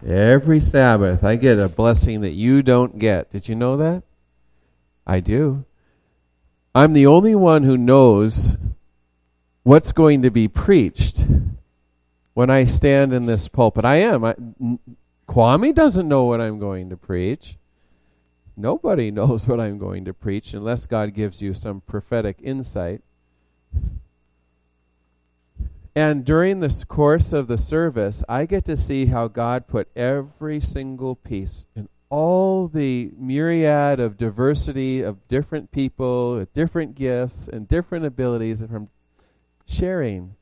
Every Sabbath, I get a blessing that you don't get. Did you know that? I do. I'm the only one who knows what's going to be preached when I stand in this pulpit. Kwame doesn't know what I'm going to preach. Nobody knows what I'm going to preach unless God gives you some prophetic insight. And during this course of the service, I get to see how God put every single piece in all the myriad of diversity of different people with different gifts and different abilities from sharing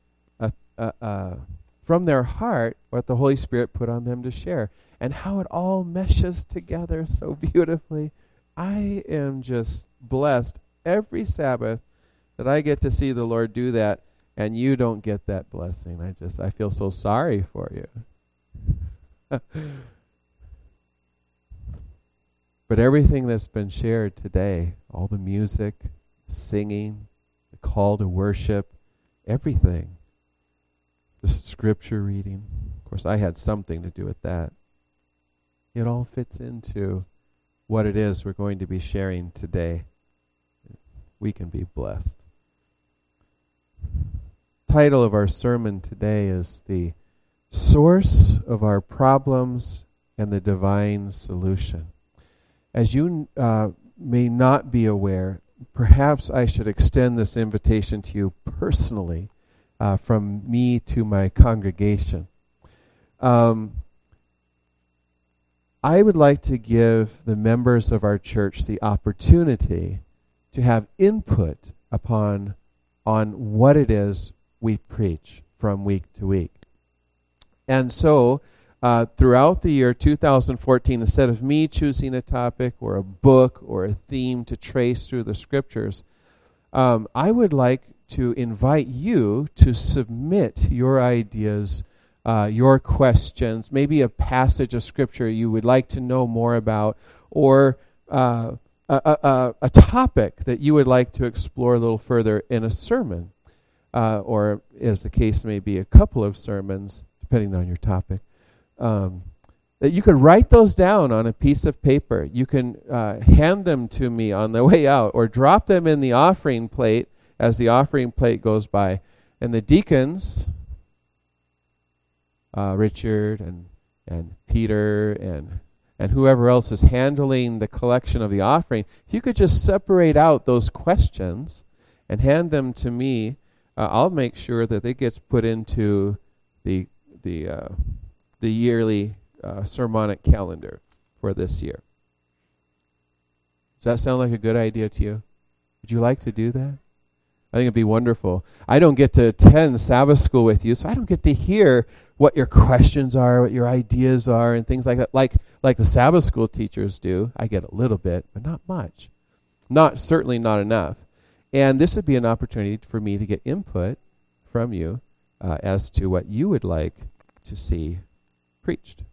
from their heart what the Holy Spirit put on them to share, and how it all meshes together so beautifully. I am just blessed every Sabbath that I get to see the Lord do that. And you don't get that blessing. I feel so sorry for you. But everything that's been shared today, all the music, singing, the call to worship, everything, the scripture reading, of course I had something to do with that. It all fits into what it is we're going to be sharing today. We can be blessed. Title of our sermon today is The Source of Our Problems and the Divine Solution. As you may not be aware, perhaps I should extend this invitation to you personally from me to my congregation. I would like to give the members of our church the opportunity to have input on what it is we preach from week to week. And so, throughout the year 2014, instead of me choosing a topic or a book or a theme to trace through the scriptures, I would like to invite you to submit your ideas, your questions, maybe a passage of scripture you would like to know more about, or a topic that you would like to explore a little further in a sermon. Or, as the case may be, a couple of sermons, depending on your topic, that you can write those down on a piece of paper. You can hand them to me on the way out, or drop them in the offering plate as the offering plate goes by. And the deacons, Richard and Peter and whoever else is handling the collection of the offering, if you could just separate out those questions and hand them to me, I'll make sure that it gets put into the yearly sermonic calendar for this year. Does that sound like a good idea to you? Would you like to do that? I think it'd be wonderful. I don't get to attend Sabbath school with you, so I don't get to hear what your questions are, what your ideas are, and things like that. Like the Sabbath school teachers do. I get a little bit, but not much. Certainly not enough. And this would be an opportunity for me to get input from you as to what you would like to see preached.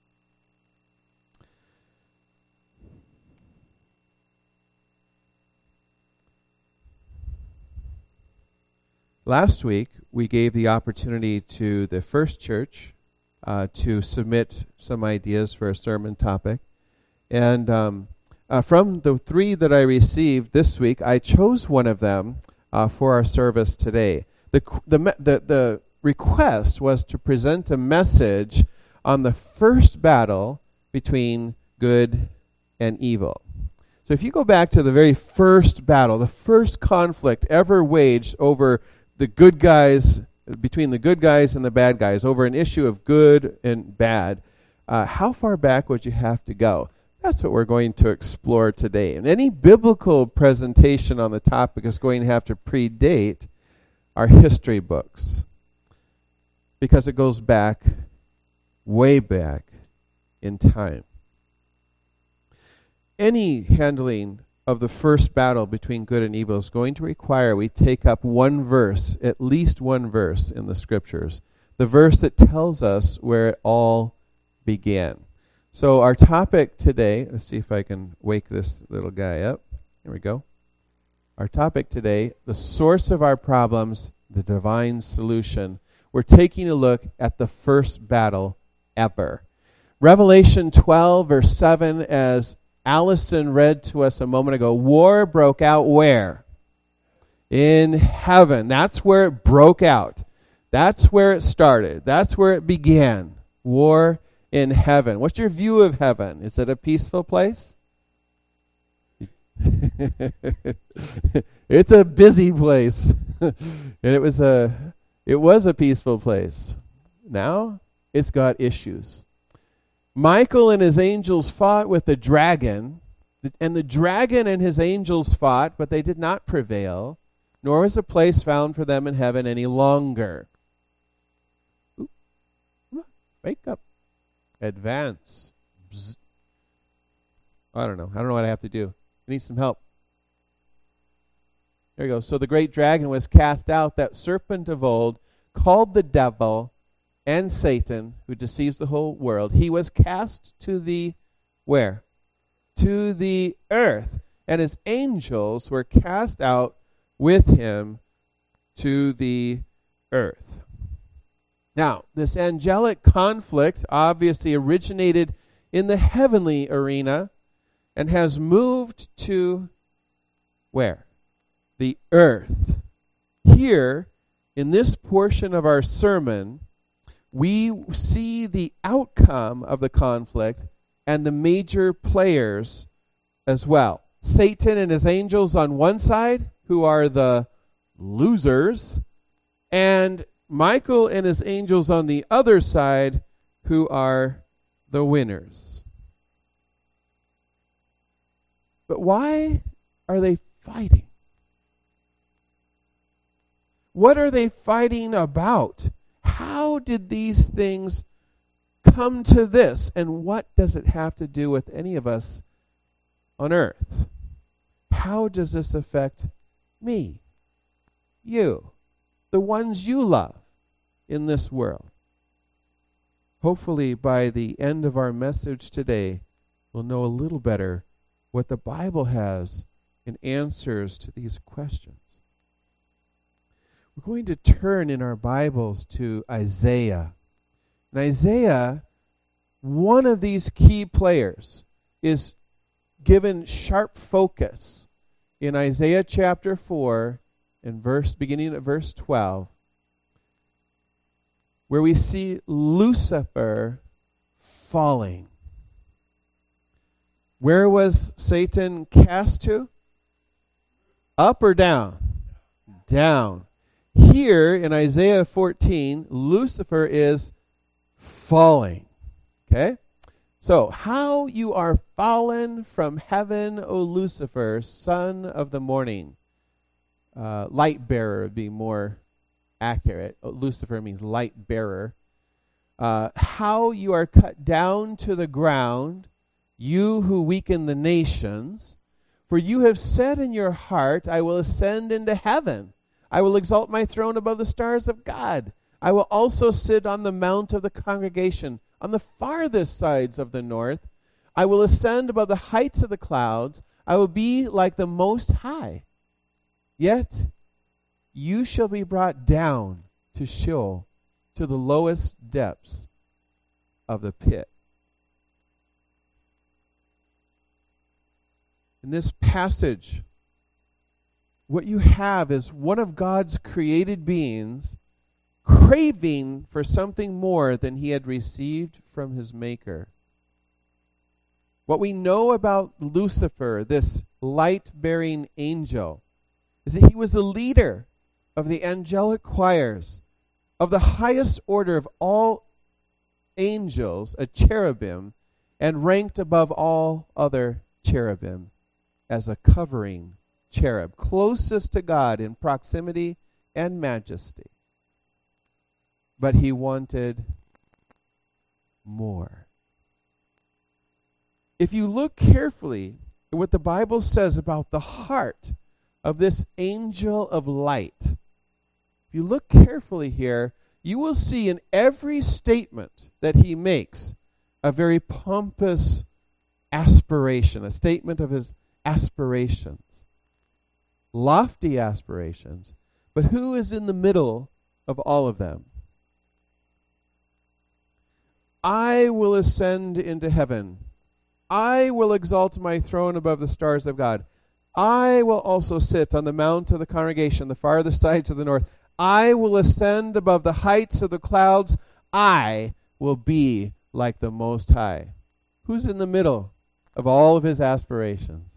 Last week, we gave the opportunity to the First Church to submit some ideas for a sermon topic. And from the 3 that I received this week, I chose one of them for our service today. The request was to present a message on the first battle between good and evil. So if you go back to the very first battle, the first conflict ever waged over the good guys, between the good guys and the bad guys, over an issue of good and bad, how far back would you have to go? That's what we're going to explore today. And any biblical presentation on the topic is going to have to predate our history books, because it goes back, way back in time. Any handling of the first battle between good and evil is going to require we take up one verse, at least one verse in the scriptures, the verse that tells us where it all began. So our topic today, let's see if I can wake this little guy up. Here we go. Our topic today, the source of our problems, the divine solution. We're taking a look at the first battle ever. Revelation 12, verse 7, as Allison read to us a moment ago, war broke out where? In heaven. That's where it broke out. That's where it started. That's where it began. War in heaven. What's your view of heaven? Is it a peaceful place? It's a busy place. And it was a peaceful place. Now it's got issues. Michael and his angels fought with the dragon, and the dragon and his angels fought, but they did not prevail, nor was a place found for them in heaven any longer. Ooh, come on, wake up. Advance. Bzz. I don't know what I have to do. I need some help. There you go. So the great dragon was cast out, that serpent of old, called the devil and Satan, who deceives the whole world. He was cast to the where? To the earth. And his angels were cast out with him to the earth. Now, this angelic conflict obviously originated in the heavenly arena and has moved to where? The earth. Here, in this portion of our sermon, we see the outcome of the conflict and the major players as well. Satan and his angels on one side, who are the losers, and Michael and his angels on the other side, who are the winners. But why are they fighting? What are they fighting about? How did these things come to this? And what does it have to do with any of us on earth? How does this affect me, you, the ones you love in this world? Hopefully by the end of our message today, we'll know a little better what the Bible has in answers to these questions. We're going to turn in our Bibles to Isaiah. In Isaiah, one of these key players is given sharp focus in Isaiah chapter 4 and beginning at verse 12, where we see Lucifer falling. Where was Satan cast to? Up or down? Down. Here in Isaiah 14, Lucifer is falling. Okay? So, how you are fallen from heaven, O Lucifer, son of the morning. Light bearer would be more accurate. Lucifer means light bearer. How you are cut down to the ground, you who weaken the nations. For you have said in your heart, I will ascend into heaven. I will exalt my throne above the stars of God. I will also sit on the mount of the congregation, on the farthest sides of the north. I will ascend above the heights of the clouds. I will be like the Most High. Yet you shall be brought down to Sheol, to the lowest depths of the pit. In this passage, what you have is one of God's created beings craving for something more than he had received from his Maker. What we know about Lucifer, this light-bearing angel, is that he was the leader of the angelic choirs of the highest order of all angels, a cherubim, and ranked above all other cherubim as a covering cherub, closest to God in proximity and majesty. But he wanted more. If you look carefully at what the Bible says about the heart of this angel of light, if you look carefully here, you will see in every statement that he makes a very pompous aspiration, a statement of his aspirations. Lofty aspirations, but who is in the middle of all of them? I will ascend into heaven. I will exalt my throne above the stars of God. I will also sit on the mount of the congregation, the farthest sides of the north. I will ascend above the heights of the clouds. I will be like the Most High. Who's in the middle of all of his aspirations?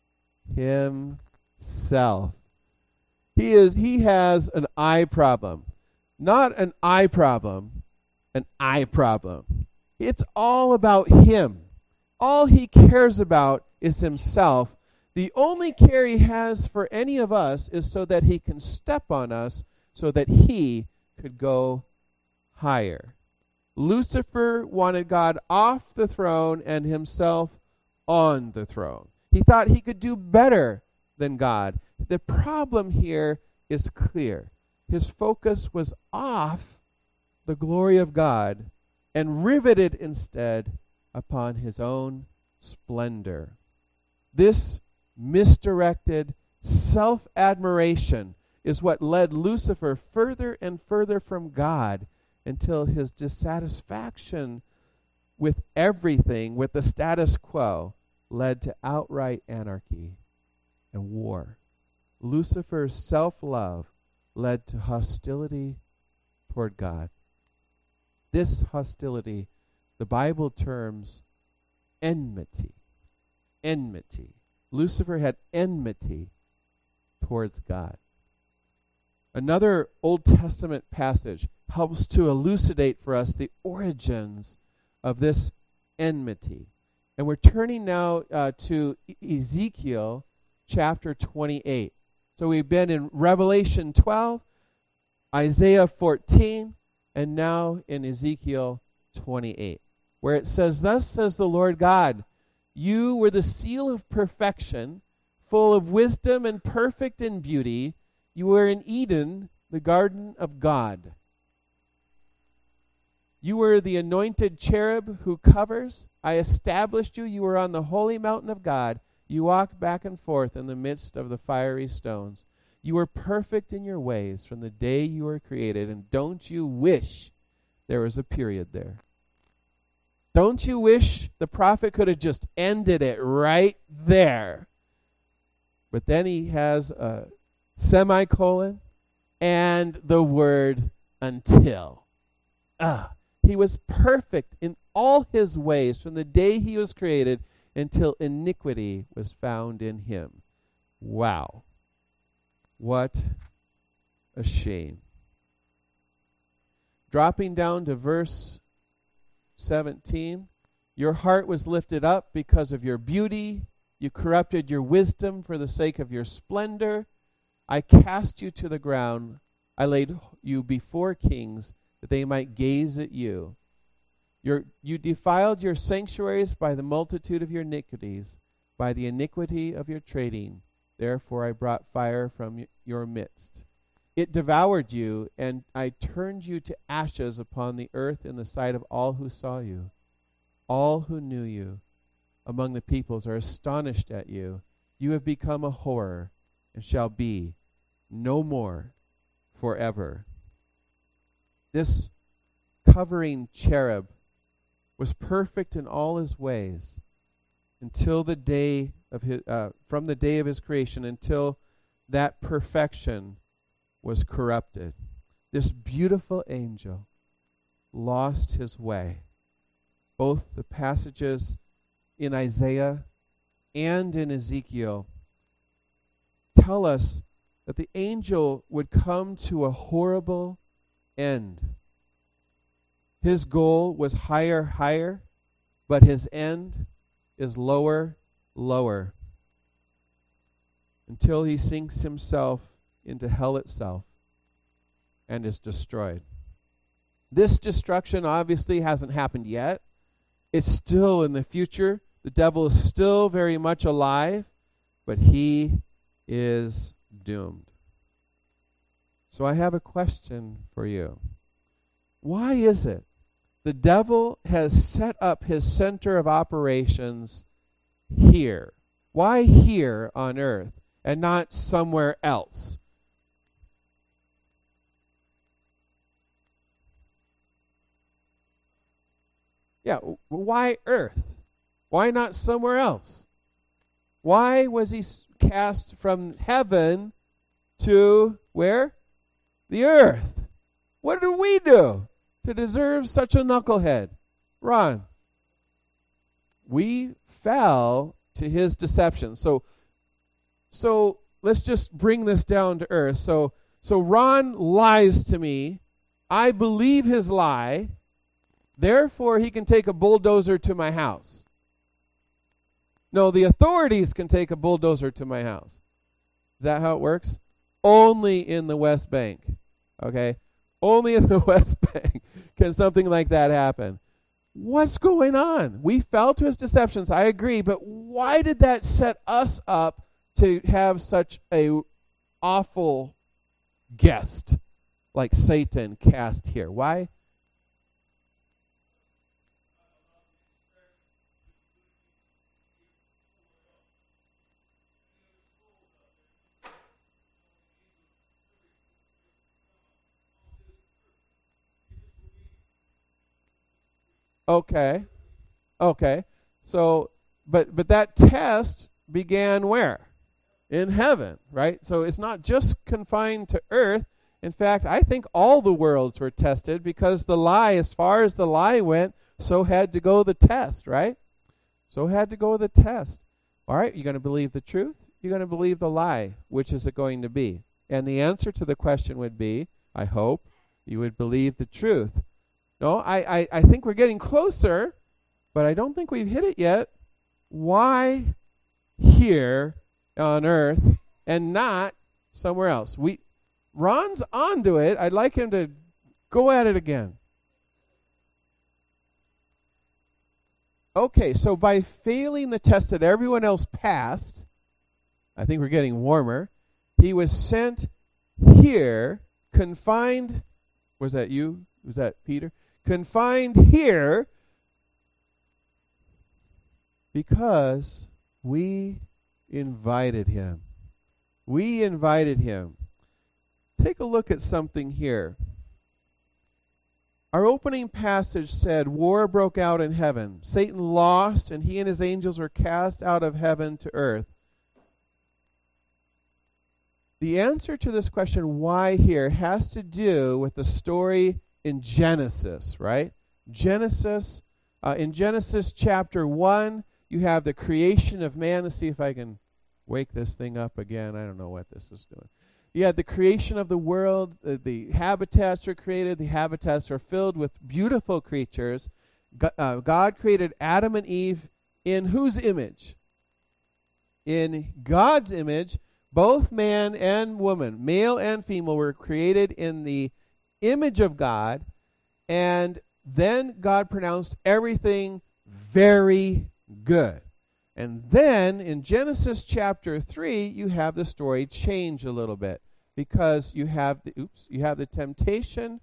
Himself. He has an I problem. Not an I problem, an I problem. It's all about him. All he cares about is himself. The only care he has for any of us is so that he can step on us so that he could go higher. Lucifer wanted God off the throne and himself on the throne. He thought he could do better than God. The problem here is clear. His focus was off the glory of God and riveted instead upon his own splendor. This misdirected self-admiration is what led Lucifer further and further from God until his dissatisfaction with everything, with the status quo, led to outright anarchy and war. Lucifer's self-love led to hostility toward God. This hostility, the Bible terms enmity. Enmity. Lucifer had enmity towards God. Another Old Testament passage helps to elucidate for us the origins of this enmity. And we're turning now to Ezekiel chapter 28. So we've been in Revelation 12, Isaiah 14, and now in Ezekiel 28, where it says, "Thus says the Lord God, you were the seal of perfection, full of wisdom and perfect in beauty. You were in Eden, the garden of God. You were the anointed cherub who covers. I established you. You were on the holy mountain of God. You walked back and forth in the midst of the fiery stones. You were perfect in your ways from the day you were created." And don't you wish there was a period there? Don't you wish the prophet could have just ended it right there? But then he has a semicolon and the word until. He was perfect in all his ways from the day he was created until iniquity was found in him. Wow. What a shame. Dropping down to verse 17. Your heart was lifted up because of your beauty. You corrupted your wisdom for the sake of your splendor. I cast you to the ground. I laid you before kings that they might gaze at you. You defiled your sanctuaries by the multitude of your iniquities, by the iniquity of your trading. Therefore I brought fire from your midst. It devoured you, and I turned you to ashes upon the earth in the sight of all who saw you. All who knew you among the peoples are astonished at you. You have become a horror and shall be no more forever. This covering cherub was perfect in all his ways until the day of his, from the day of his creation, until that perfection was corrupted. This beautiful angel lost his way. Both the passages in Isaiah and in Ezekiel tell us that the angel would come to a horrible end. His goal was higher, higher, but his end is lower, lower, until he sinks himself into hell itself and is destroyed. This destruction obviously hasn't happened yet. It's still in the future. The devil is still very much alive, but he is doomed. So I have a question for you. Why is it the devil has set up his center of operations here? Why here on earth and not somewhere else? Yeah, why earth? Why not somewhere else? Why was he cast from heaven to where? The earth. What did we do to deserve such a knucklehead? Ron. We fell to his deception. So let's just bring this down to earth. So Ron lies to me. I believe his lie. Therefore, he can take a bulldozer to my house. No, the authorities can take a bulldozer to my house. Is that how it works? Only in the West Bank. Okay? Only in the West Bank can something like that happen. What's going on? We fell to his deceptions, I agree, but why did that set us up to have such a awful guest like Satan cast here? Why? Okay. So, but that test began where? In heaven, right? So it's not just confined to earth. In fact, I think all the worlds were tested because the lie, as far as the lie went, so had to go the test, right? So had to go the test. All right, you're going to believe the truth? You're going to believe the lie. Which is it going to be? And the answer to the question would be, I hope, you would believe the truth. No, I think we're getting closer, but I don't think we've hit it yet. Why here on earth and not somewhere else? Ron's onto it. I'd like him to go at it again. Okay, so by failing the test that everyone else passed, I think we're getting warmer, he was sent here, confined. Was that you? Was that Peter? Confined here because we invited him. We invited him. Take a look at something here. Our opening passage said, war broke out in heaven. Satan lost, and he and his angels were cast out of heaven to earth. The answer to this question, why here, has to do with the story in Genesis, right? In Genesis chapter 1, you have the creation of man. Let's see if I can wake this thing up again. I don't know what this is doing. You had the creation of the world. The habitats were created. The habitats are filled with beautiful creatures. God created Adam and Eve in whose image? In God's image. Both man and woman, male and female, were created in the image of God, and then God pronounced everything very good. And then in Genesis chapter 3, you have the story change a little bit because you have the temptation.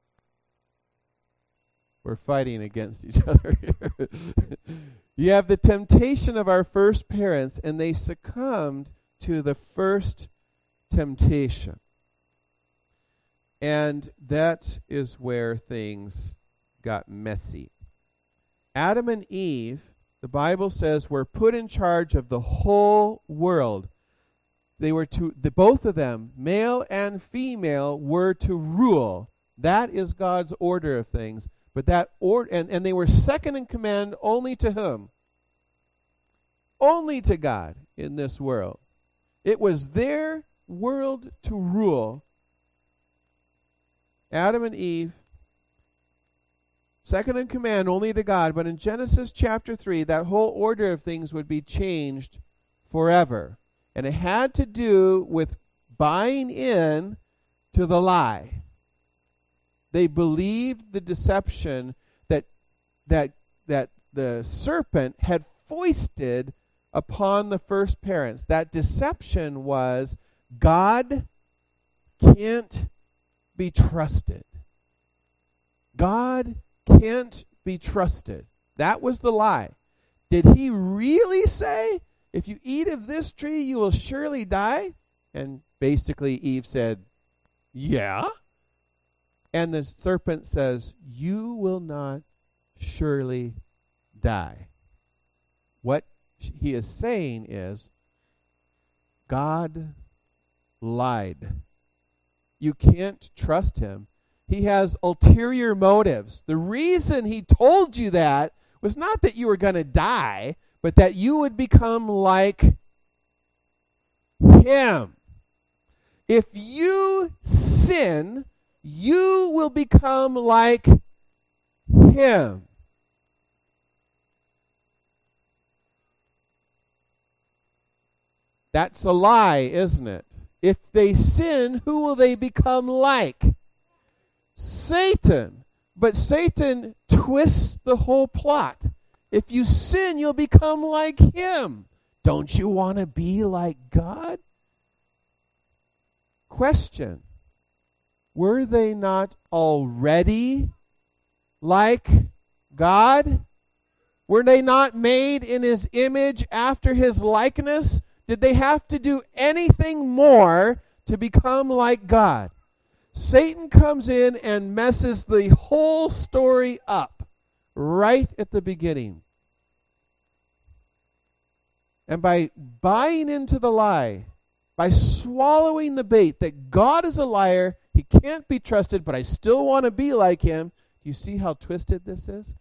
We're fighting against each other here. You have the temptation of our first parents, and they succumbed to the first temptation. And that is where things got messy. Adam and Eve, the Bible says, were put in charge of the whole world. They were both of them, male and female, were to rule. That is God's order of things. But that and they were second in command only to whom? Only to God in this world. It was their world to rule. Adam and Eve, second in command only to God. But in Genesis chapter 3, that whole order of things would be changed forever. And it had to do with buying in to the lie. They believed the deception that the serpent had foisted upon the first parents. That deception was God can't be trusted. God can't be trusted. That was the lie. Did he really say, if you eat of this tree, you will surely die? And basically Eve said, yeah. And the serpent says, you will not surely die. What he is saying is, God lied. You can't trust him. He has ulterior motives. The reason he told you that was not that you were going to die, but that you would become like him. If you sin, you will become like him. That's a lie, isn't it? If they sin, who will they become like? Satan. But Satan twists the whole plot. If you sin, you'll become like him. Don't you want to be like God? Question. Were they not already like God? Were they not made in his image after his likeness? Did they have to do anything more to become like God? Satan comes in and messes the whole story up right at the beginning. And by buying into the lie, by swallowing the bait that God is a liar, he can't be trusted, but I still want to be like him. Do you see how twisted this is?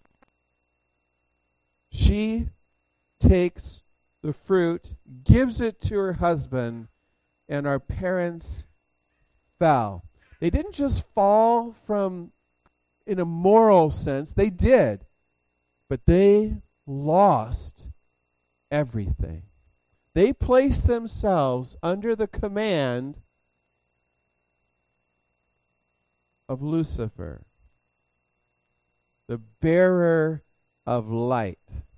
She takes the fruit, gives it to her husband, and our parents fell. They didn't just fall from, in a moral sense, they did, but they lost everything. They placed themselves under the command of Lucifer, the bearer of light.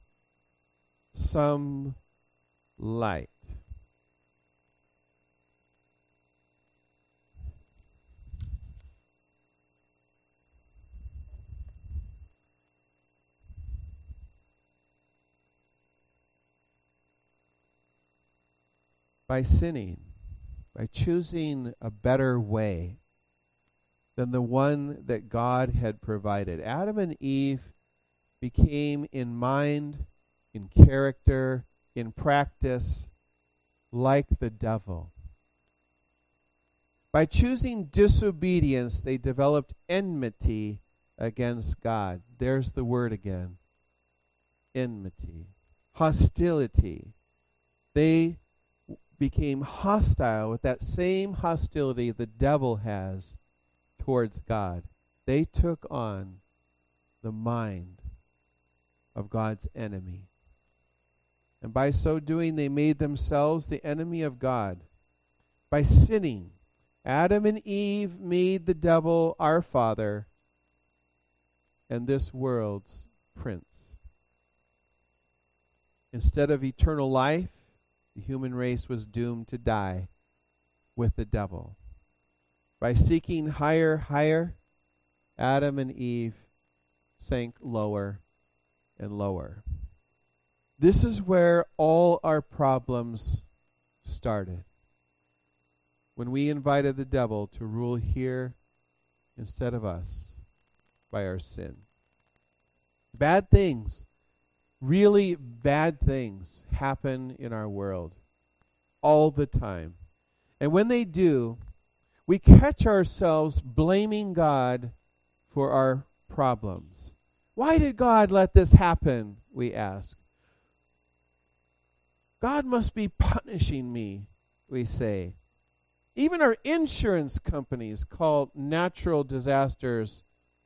Some light. By sinning, by choosing a better way than the one that God had provided, Adam and Eve became in mind, in character, in practice, like the devil. By choosing disobedience, they developed enmity against God. There's the word again. Enmity. Hostility. They became hostile with that same hostility the devil has towards God. They took on the mind of God's enemy. And by so doing, they made themselves the enemy of God. By sinning, Adam and Eve made the devil our father and this world's prince. Instead of eternal life, the human race was doomed to die with the devil. By seeking higher, Adam and Eve sank lower and lower. This is where all our problems started. When we invited the devil to rule here instead of us by our sin. Bad things, really bad things happen in our world all the time. And when they do, we catch ourselves blaming God for our problems. Why did God let this happen, we ask. God must be punishing me, we say. Even our insurance companies call natural disasters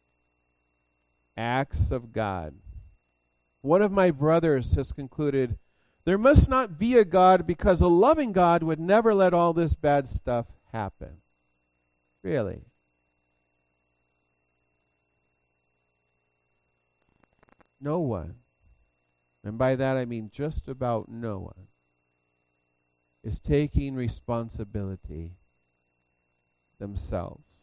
acts of God. One of my brothers has concluded, there must not be a God because a loving God would never let all this bad stuff happen. Really? No one, and by that I mean just about no one, is taking responsibility themselves.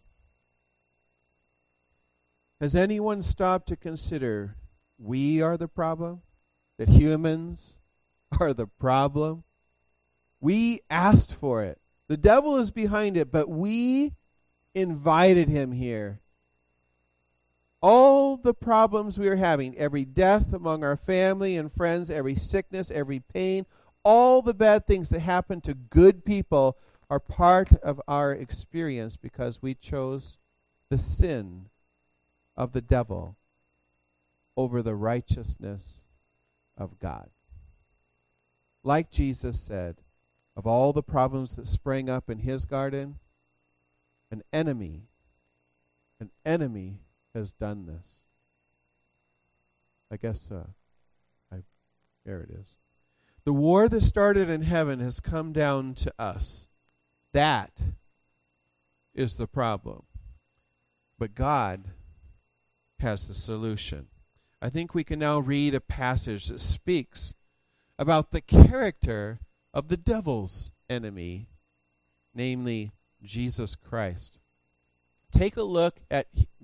Has anyone stopped to consider we are the problem? That humans are the problem? We asked for it. The devil is behind it, but we invited him here. All the problems we are having, every death among our family and friends, every sickness, every pain, all the bad things that happen to good people are part of our experience because we chose the sin of the devil over the righteousness of God. Like Jesus said, of all the problems that sprang up in his garden, an enemy has done this. I guess, there it is. The war that started in heaven has come down to us. That is the problem. But God has the solution. I think we can now read a passage that speaks about the character of the devil's enemy, namely Jesus Christ. Take a look at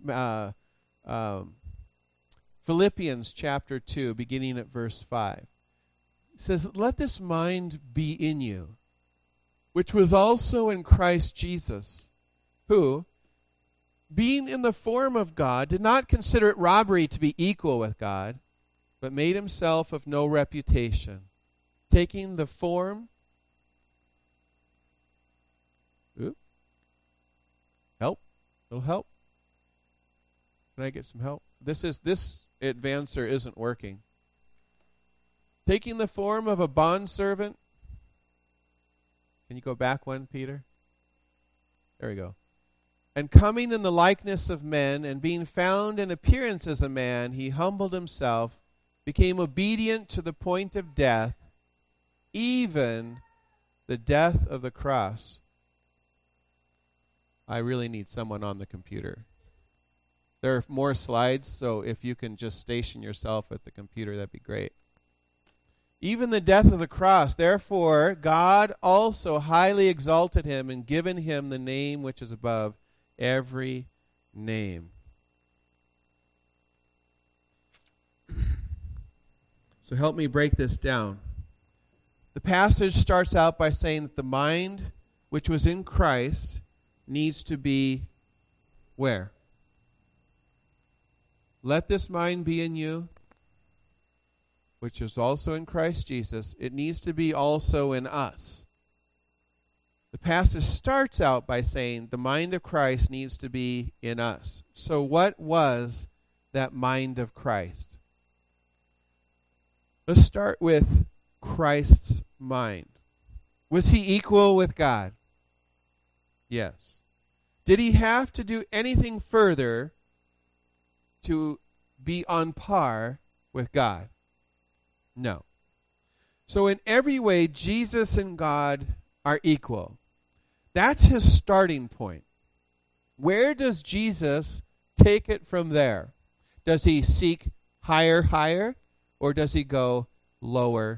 Philippians chapter 2, beginning at verse 5. It says, "Let this mind be in you, which was also in Christ Jesus, who, being in the form of God, did not consider it robbery to be equal with God, but made himself of no reputation, taking the form..." Help? Little help? Can I get some help? This advancer isn't working. Taking the form of a bondservant. Can you go back one, Peter? There we go. "And coming in the likeness of men, and being found in appearance as a man, he humbled himself, became obedient to the point of death, even the death of the cross." I really need someone on the computer. There are more slides, so if you can just station yourself at the computer, that'd be great. "Even the death of the cross. Therefore, God also highly exalted him and given him the name which is above every name." So help me break this down. The passage starts out by saying that the mind which was in Christ needs to be where? "Let this mind be in you, which is also in Christ Jesus." It needs to be also in us. The passage starts out by saying the mind of Christ needs to be in us. So what was that mind of Christ? Let's start with Christ's mind. Was he equal with God? Yes. Did he have to do anything further to be on par with God? No. So in every way, Jesus and God are equal. That's his starting point. Where does Jesus take it from there? Does he seek higher, or does he go lower?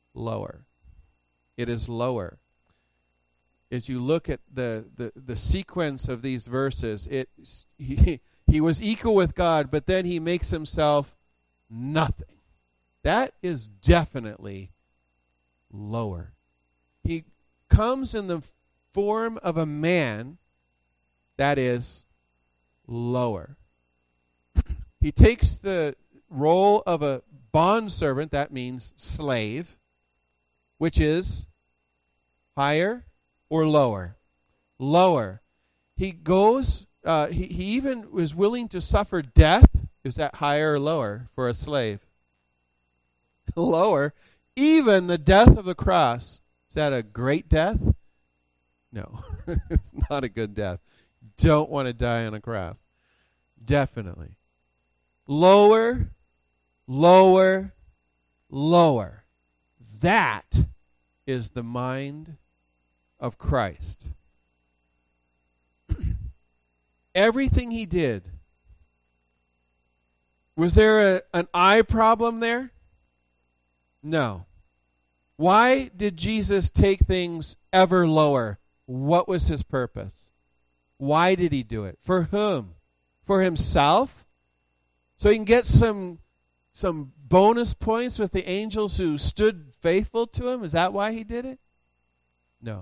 It is lower. As you look at the sequence of these verses, he was equal with God, but then he makes himself nothing. That is definitely lower. He comes in the form of a man. That is lower. He takes the role of a bondservant, that means slave, which is higher or lower? Lower. He goes, he even was willing to suffer death. Is that higher or lower for a slave? Lower. Even the death of the cross. Is that a great death? No. It's not a good death. Don't want to die on a cross. Definitely. Lower. That is the mind of Christ. Everything he did. Was there an eye problem there? No. Why did Jesus take things ever lower? What was his purpose? Why did he do it? For whom? For himself? So he can get some bonus points with the angels who stood faithful to him? Is that why he did it? No.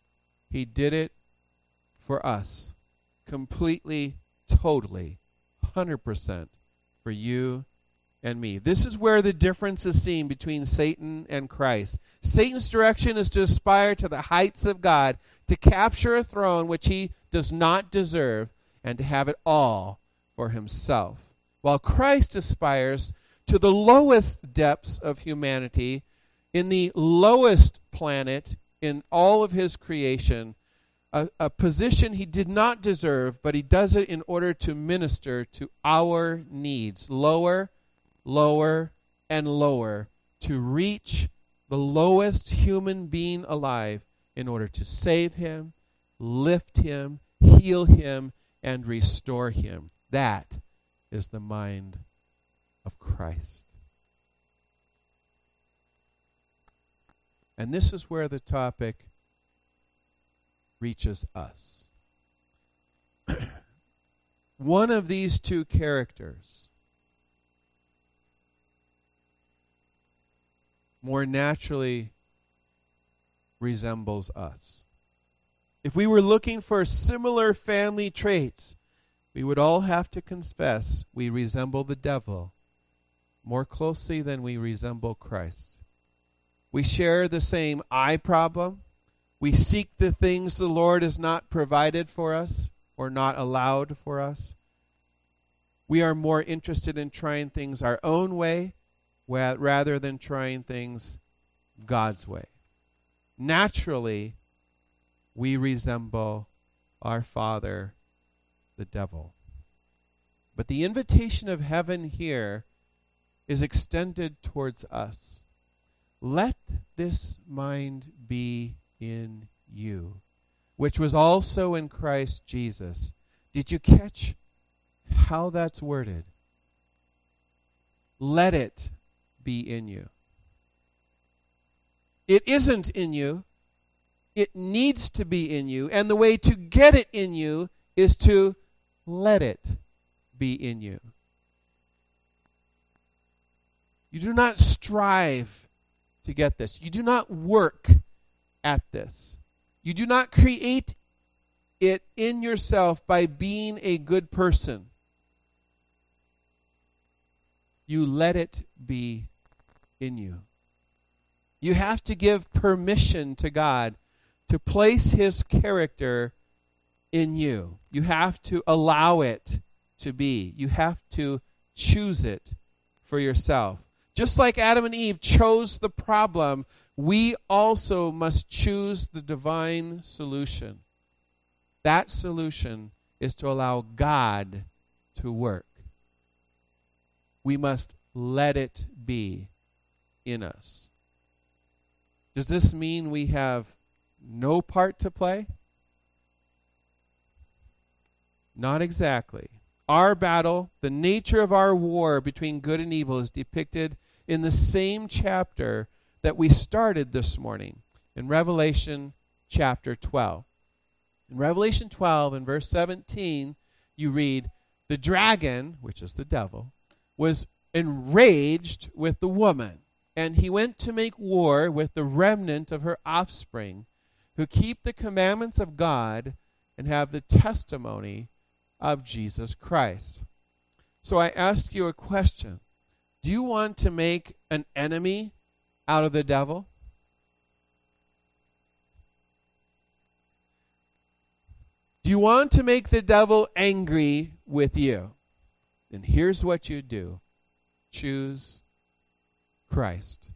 He did it for us. Completely, totally, 100% for you and me. This is where the difference is seen between Satan and Christ. Satan's direction is to aspire to the heights of God, to capture a throne which he does not deserve, and to have it all for himself. While Christ aspires to the lowest depths of humanity, in the lowest planet in all of his creation, a position he did not deserve, but he does it in order to minister to our needs. Lower, lower, and lower, to reach the lowest human being alive in order to save him, lift him, heal him, and restore him. That is the mind of Christ. And this is where the topic reaches us. One of these two characters more naturally resembles us. If we were looking for similar family traits, we would all have to confess we resemble the devil more closely than we resemble Christ. We share the same eye problem. We seek the things the Lord has not provided for us or not allowed for us. We are more interested in trying things our own way rather than trying things God's way. Naturally, we resemble our father, the devil. But the invitation of heaven here is extended towards us. Let this mind be in you, which was also in Christ Jesus. Did you catch how that's worded? Let it be in you. It isn't in you. It needs to be in you. And the way to get it in you is to let it be in you. You do not strive to get this. You do not work at this. You do not create it in yourself by being a good person. You let it be in you. You have to give permission to God to place his character in you. You have to allow it to be. You have to choose it for yourself. Just like Adam and Eve chose the problem, we also must choose the divine solution. That solution is to allow God to work. We must let it be in us. Does this mean we have no part to play? Not exactly. Our battle, the nature of our war between good and evil, is depicted in the same chapter that we started this morning, in Revelation chapter 12. In Revelation 12, in verse 17, you read, the dragon, which is the devil, was enraged with the woman, and he went to make war with the remnant of her offspring, who keep the commandments of God and have the testimony of Jesus Christ. So I ask you a question. Do you want to make an enemy out of the devil? Do you want to make the devil angry with you? Then here's what you do. Choose Christ.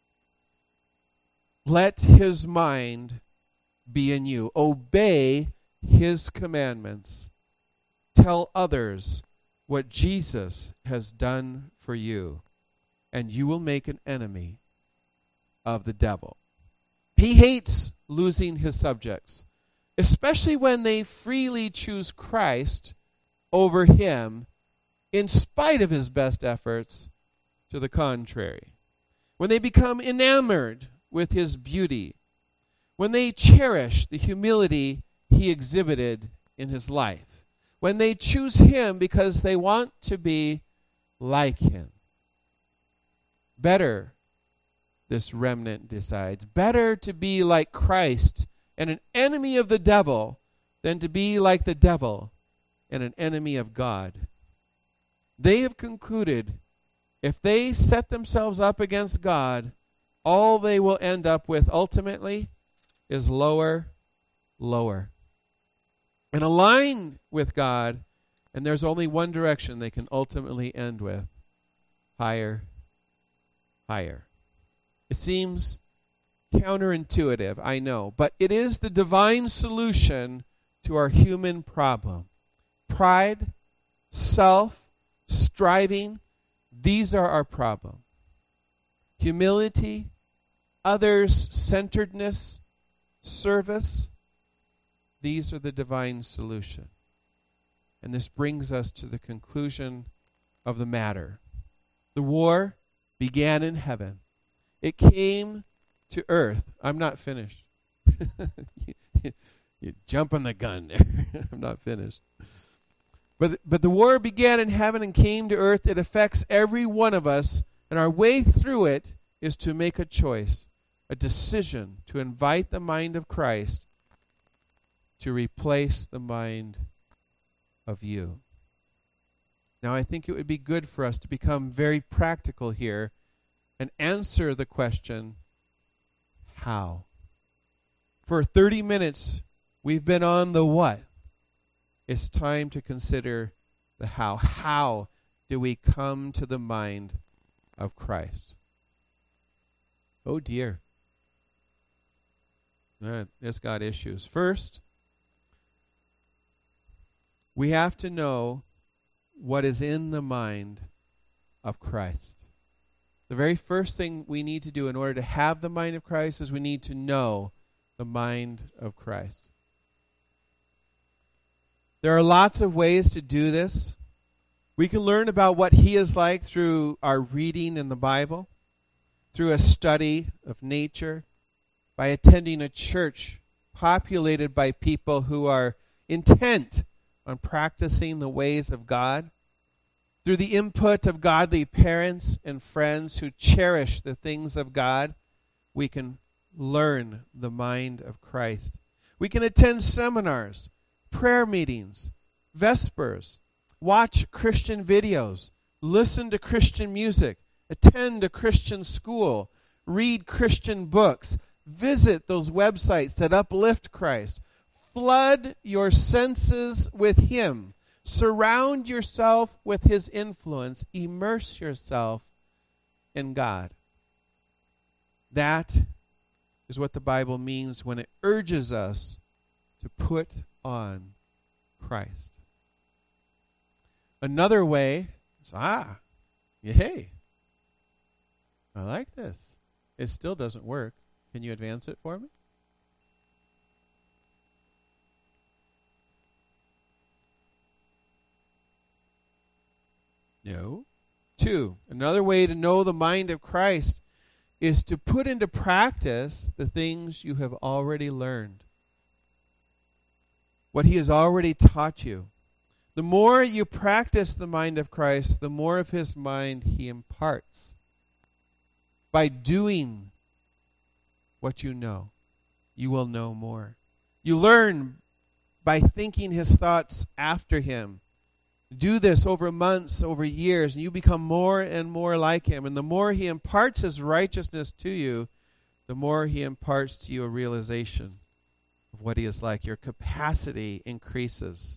Let his mind be in you. Obey his commandments. Tell others what Jesus has done for you, and you will make an enemy of the devil. He hates losing his subjects, especially when they freely choose Christ over him in spite of his best efforts to the contrary. When they become enamored with his beauty, when they cherish the humility he exhibited in his life, when they choose him because they want to be like him. Better, this remnant decides, better to be like Christ and an enemy of the devil than to be like the devil and an enemy of God. They have concluded if they set themselves up against God, all they will end up with ultimately is lower, lower. And align with God, and there's only one direction they can ultimately end with: higher, higher. It seems counterintuitive, I know, but it is the divine solution to our human problem. Pride, self, striving, these are our problem. Humility, others-centeredness, service, these are the divine solution. And this brings us to the conclusion of the matter. The war began in heaven. It came to earth. I'm not finished. You jumping the gun there. I'm not finished. But the war began in heaven and came to earth. It affects every one of us, and our way through it is to make a choice, a decision to invite the mind of Christ to replace the mind of you. Now, I think it would be good for us to become very practical here and answer the question, how? For 30 minutes, we've been on the what. It's time to consider the how. How do we come to the mind of Christ? Oh dear. It's got issues. First, we have to know what is in the mind of Christ. The very first thing we need to do in order to have the mind of Christ is we need to know the mind of Christ. There are lots of ways to do this. We can learn about what he is like through our reading in the Bible, through a study of nature, by attending a church populated by people who are intent on practicing the ways of God, through the input of godly parents and friends who cherish the things of God. We can learn the mind of Christ. We can attend seminars, prayer meetings, vespers, watch Christian videos, listen to Christian music, attend a Christian school, read Christian books, visit those websites that uplift Christ. Flood your senses with him. Surround yourself with his influence. Immerse yourself in God. That is what the Bible means when it urges us to put on Christ. Another way is, yay, I like this. It still doesn't work. Can you advance it for me? No. 2, another way to know the mind of Christ is to put into practice the things you have already learned. What he has already taught you. The more you practice the mind of Christ, the more of his mind he imparts. By doing what you know, you will know more. You learn by thinking his thoughts after him. Do this over months, over years, and you become more and more like him. And the more he imparts his righteousness to you, the more he imparts to you a realization of what he is like. Your capacity increases.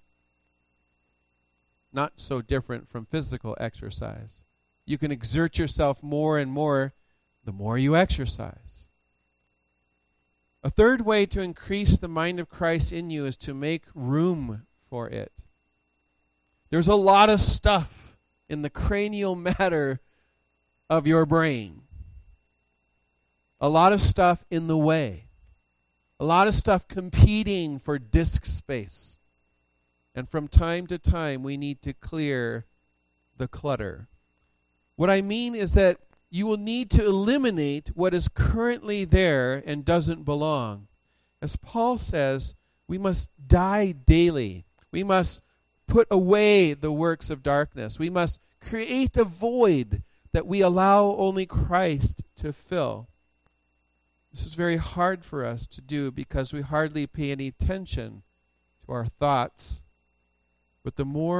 Not so different from physical exercise. You can exert yourself more and more the more you exercise. A third way to increase the mind of Christ in you is to make room for it. There's a lot of stuff in the cranial matter of your brain. A lot of stuff in the way. A lot of stuff competing for disk space. And from time to time, we need to clear the clutter. What I mean is that you will need to eliminate what is currently there and doesn't belong. As Paul says, we must die daily. We must put away the works of darkness. We must create a void that we allow only Christ to fill. This is very hard for us to do because we hardly pay any attention to our thoughts. But the more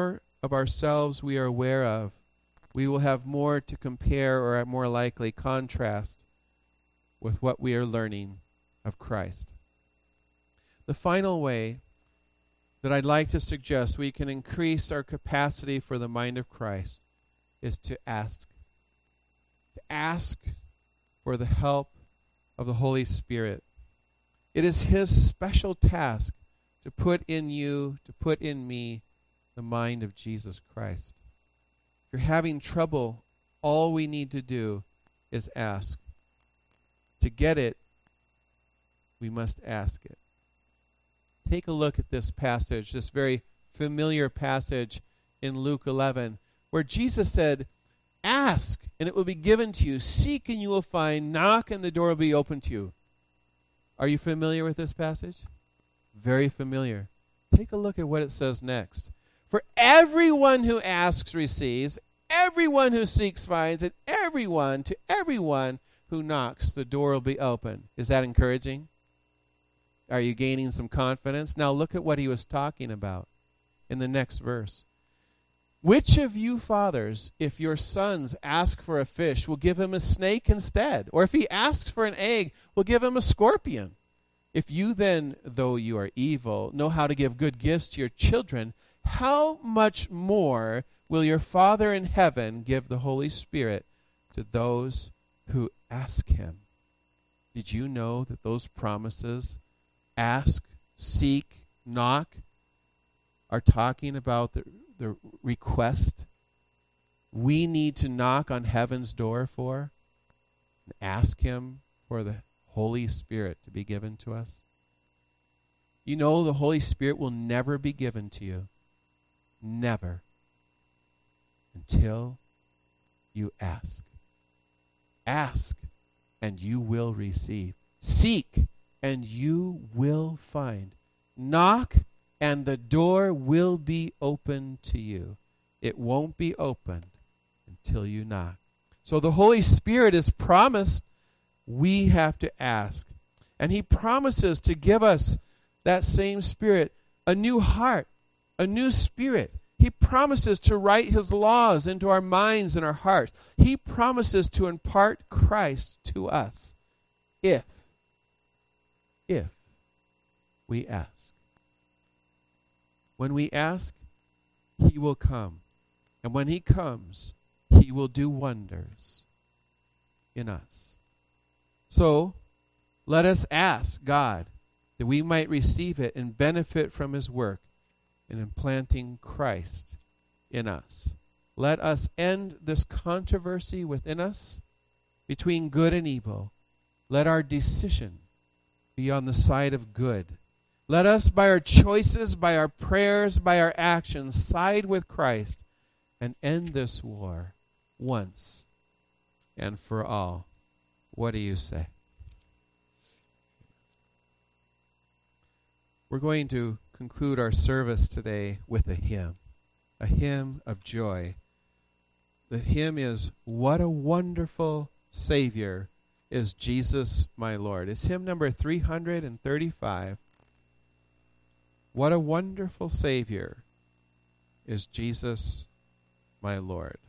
of ourselves we are aware of, we will have more to compare or more likely contrast with what we are learning of Christ. The final way that I'd like to suggest we can increase our capacity for the mind of Christ is to ask. To ask for the help of the Holy Spirit. It is His special task to put in you, to put in me, the mind of Jesus Christ. If you're having trouble, all we need to do is ask. To get it, we must ask it. Take a look at this passage, this very familiar passage in Luke 11, where Jesus said, ask, and it will be given to you. Seek, and you will find. Knock, and the door will be open to you. Are you familiar with this passage? Very familiar. Take a look at what it says next. For everyone who asks receives, everyone who seeks finds, and to everyone who knocks, the door will be open. Is that encouraging? Are you gaining some confidence? Now look at what he was talking about in the next verse. Which of you fathers, if your sons ask for a fish, will give him a snake instead? Or if he asks for an egg, will give him a scorpion? If you then, though you are evil, know how to give good gifts to your children, how much more will your Father in heaven give the Holy Spirit to those who ask him? Did you know that those promises, ask, seek, knock, are talking about the request we need to knock on heaven's door for and ask him for the Holy Spirit to be given to us? You know the Holy Spirit will never be given to you. Never. Until you ask. Ask, and you will receive. Seek, and you will find. Knock, and the door will be open to you. It won't be opened until you knock. So the Holy Spirit is promised. We have to ask. And he promises to give us that same Spirit, a new heart, a new spirit. He promises to write his laws into our minds and our hearts. He promises to impart Christ to us if we ask. When we ask, he will come. And when he comes, he will do wonders in us. So, let us ask God that we might receive it and benefit from his work in implanting Christ in us. Let us end this controversy within us between good and evil. Let our decision be on the side of good. Let us, by our choices, by our prayers, by our actions, side with Christ and end this war once and for all. What do you say? We're going to conclude our service today with a hymn of joy. The hymn is, "What a Wonderful Savior is Jesus my Lord." It's hymn number 335. What a wonderful Savior is Jesus my Lord.